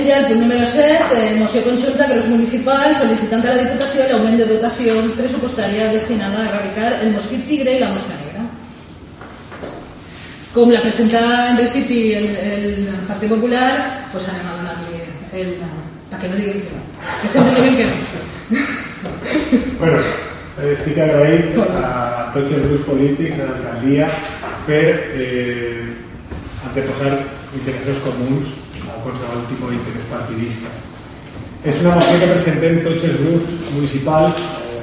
Ja el punt número 7, moció consulta que los municipals sol·licitant a la Diputació l'augment de dotació pressupostària destinada a erradicar el mosquit tigre i la mosca negra. Com la presenta en principi el Partit Popular, pues anem a donar-li el... perquè no diguin que no. Que sempre diguin que no. Bueno, estic agraït a tots els grups polítics de l'alcaldia per anteposar interessos comuns a qualsevol tipus d'interès partidista. És una moció que presentem tots els grups municipals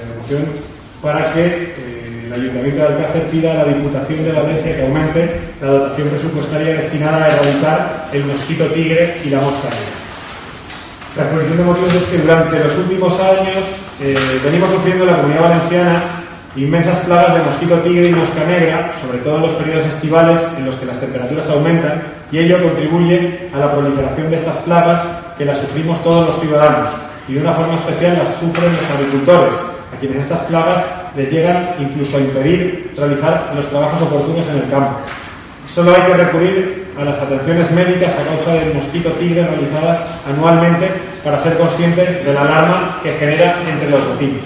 para que el Ayuntamiento de Alcácer pida a la Diputación de Valencia que aumente la dotación presupuestaria destinada a erradicar el mosquito tigre y la mosca negra. La exposición de motivos es que durante los últimos años venimos sufriendo en la Comunidad Valenciana inmensas plagas de mosquito tigre y mosca negra, sobre todo en los periodos estivales en los que las temperaturas aumentan, y ello contribuye a la proliferación de estas plagas que las sufrimos todos los ciudadanos, y de una forma especial las sufren los agricultores, a quienes estas plagas les llegan incluso a impedir realizar los trabajos oportunos en el campo. Solo hay que recurrir a las atenciones médicas a causa del mosquito tigre realizadas anualmente para ser conscientes de la alarma que genera entre los vecinos.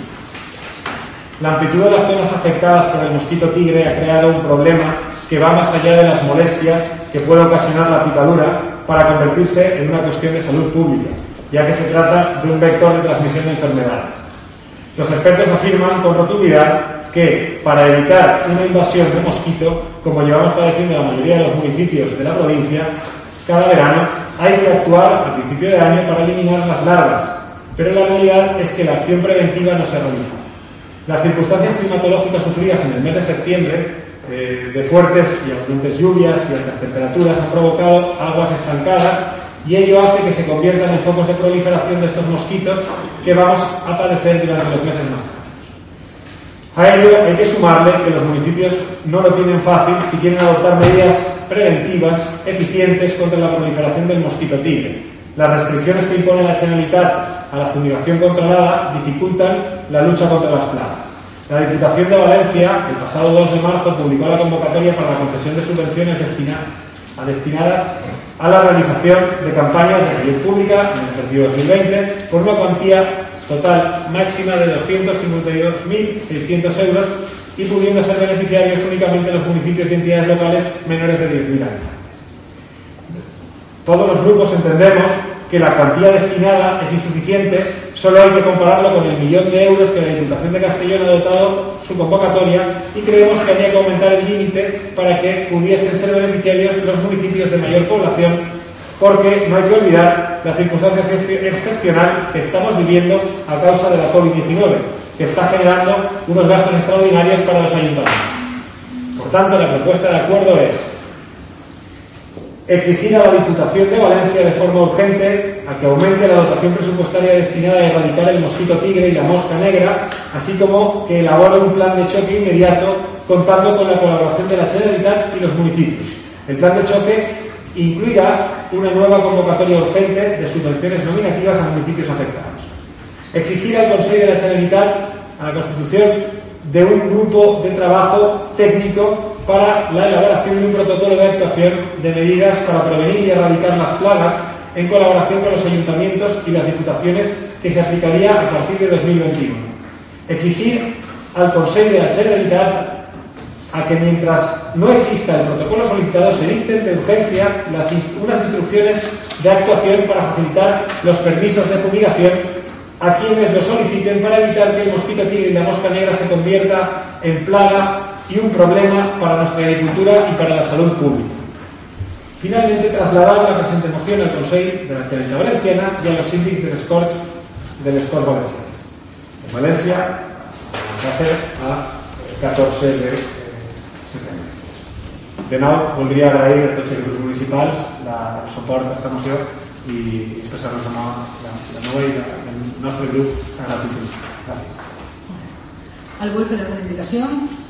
La amplitud de las zonas afectadas por el mosquito tigre ha creado un problema que va más allá de las molestias que puede ocasionar la picadura para convertirse en una cuestión de salud pública, ya que se trata de un vector de transmisión de enfermedades. Los expertos afirman con rotundidad que para evitar una invasión de mosquito, como llevamos padeciendo la mayoría de los municipios de la provincia, cada verano hay que actuar al principio de año para eliminar las larvas, pero la realidad es que la acción preventiva no se realiza. Las circunstancias climatológicas sufridas en el mes de septiembre, de fuertes y abundantes lluvias y altas temperaturas, han provocado aguas estancadas y ello hace que se conviertan en focos de proliferación de estos mosquitos que vamos a padecer durante los meses más tarde. A ello hay que sumarle que los municipios no lo tienen fácil si quieren adoptar medidas preventivas eficientes contra la proliferación del mosquito tigre. Las restricciones que impone la Generalitat a la fumigación controlada dificultan la lucha contra las plagas. La Diputación de Valencia, el pasado 2 de marzo, publicó la convocatoria para la concesión de subvenciones destinadas a la realización de campañas de salud pública en el ejercicio 2020 por una cuantía total máxima de 252.600 euros y pudiendo ser beneficiarios únicamente los municipios y entidades locales menores de 10.000 años. Todos los grupos entendemos que la cuantía destinada es insuficiente, solo hay que compararlo con el 1.000.000 de euros que la Diputación de Castellón ha dotado su convocatoria y creemos que habría que aumentar el límite para que pudiesen ser beneficiarios los municipios de mayor población, porque no hay que olvidar la circunstancia excepcional que estamos viviendo a causa de la COVID-19, que está generando unos gastos extraordinarios para los ayuntamientos. Por tanto, la propuesta de acuerdo es exigir a la Diputación de Valencia de forma urgente a que aumente la dotación presupuestaria destinada a erradicar el mosquito tigre y la mosca negra, así como que elabore un plan de choque inmediato contando con la colaboración de la Generalitat y los municipios. El plan de choque incluirá una nueva convocatoria urgente de subvenciones nominativas a municipios afectados. Exigir al Consejo de la Generalitat a la constitución de un grupo de trabajo técnico para la elaboración de un protocolo de actuación de medidas para prevenir y erradicar las plagas en colaboración con los ayuntamientos y las diputaciones que se aplicaría a partir de 2021. Exigir al Consejo de la Generalitat a que mientras no exista el protocolo solicitado se dicten de urgencia unas instrucciones de actuación para facilitar los permisos de fumigación a quienes lo soliciten para evitar que el mosquito tigre y la mosca negra se convierta en plaga y un problema para nuestra agricultura y para la salud pública. Finalmente, trasladar la presente moción al Consejo de la Generalitat Valenciana y a los síndics del Escort Valencià. En Valencia va a ser a 14 de setembre. De nou, voldria agrair a tots els grups municipals el suport a aquesta moció i expressar-nos la meva i el nostre grup gratitud. Gràcies. ¿Algo de la reivindicación?